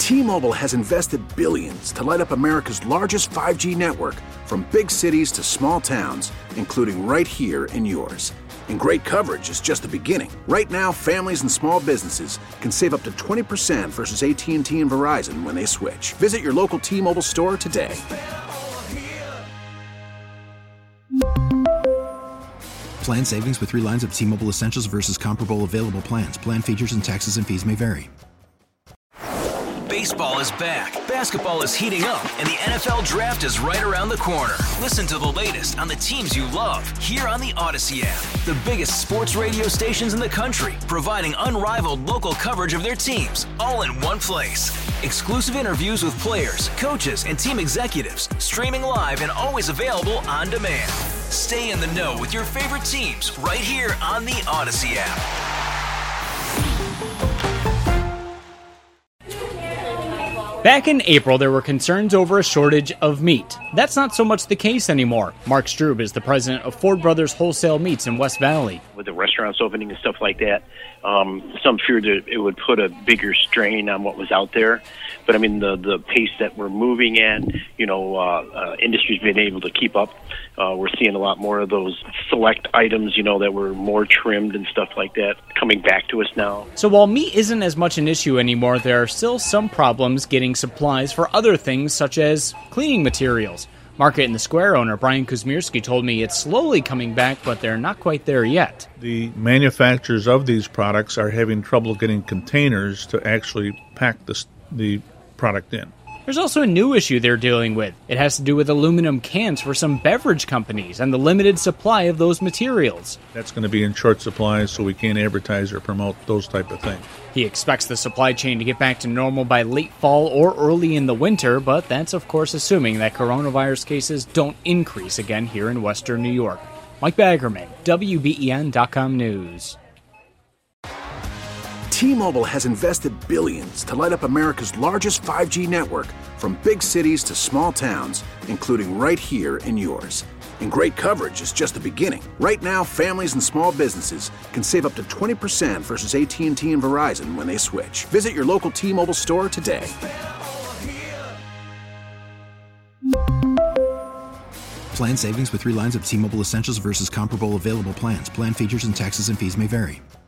T-Mobile has invested billions to light up America's largest 5G network, from big cities to small towns, including right here in yours. And great coverage is just the beginning. Right now, families and small businesses can save up to 20% versus AT&T and Verizon when they switch. Visit your local T-Mobile store today. Plan savings with 3 lines of T-Mobile Essentials versus comparable available plans. Plan features and taxes and fees may vary. Baseball is back, basketball is heating up, and the NFL Draft is right around the corner. Listen to the latest on the teams you love here on the Odyssey app. The biggest sports radio stations in the country, providing unrivaled local coverage of their teams, all in one place. Exclusive interviews with players, coaches, and team executives, streaming live and always available on demand. Stay in the know with your favorite teams right here on the Odyssey app. Back in April, there were concerns over a shortage of meat. That's not so much the case anymore. Mark Strube is the president of Ford Brothers Wholesale Meats in West Valley. With the restaurants opening and stuff like that, some feared that it would put a bigger strain on what was out there. But I mean, the pace that we're moving at, industry's been able to keep up. We're seeing a lot more of those select items, that were more trimmed and stuff like that coming back to us now. So while meat isn't as much an issue anymore, there are still some problems getting supplies for other things such as cleaning materials. Market in the Square owner Brian Kuzmierski told me it's slowly coming back, but they're not quite there yet. The manufacturers of these products are having trouble getting containers to actually pack the product in. There's also a new issue they're dealing with. It has to do with aluminum cans for some beverage companies and the limited supply of those materials. That's going to be in short supply, so we can't advertise or promote those type of things. He expects the supply chain to get back to normal by late fall or early in the winter, but that's of course assuming that coronavirus cases don't increase again here in Western New York. Mike Baggerman, WBEN.com News. T-Mobile has invested billions to light up America's largest 5G network, from big cities to small towns, including right here in yours. And great coverage is just the beginning. Right now, families and small businesses can save up to 20% versus AT&T and Verizon when they switch. Visit your local T-Mobile store today. Plan savings with 3 lines of T-Mobile Essentials versus comparable available plans. Plan features and taxes and fees may vary.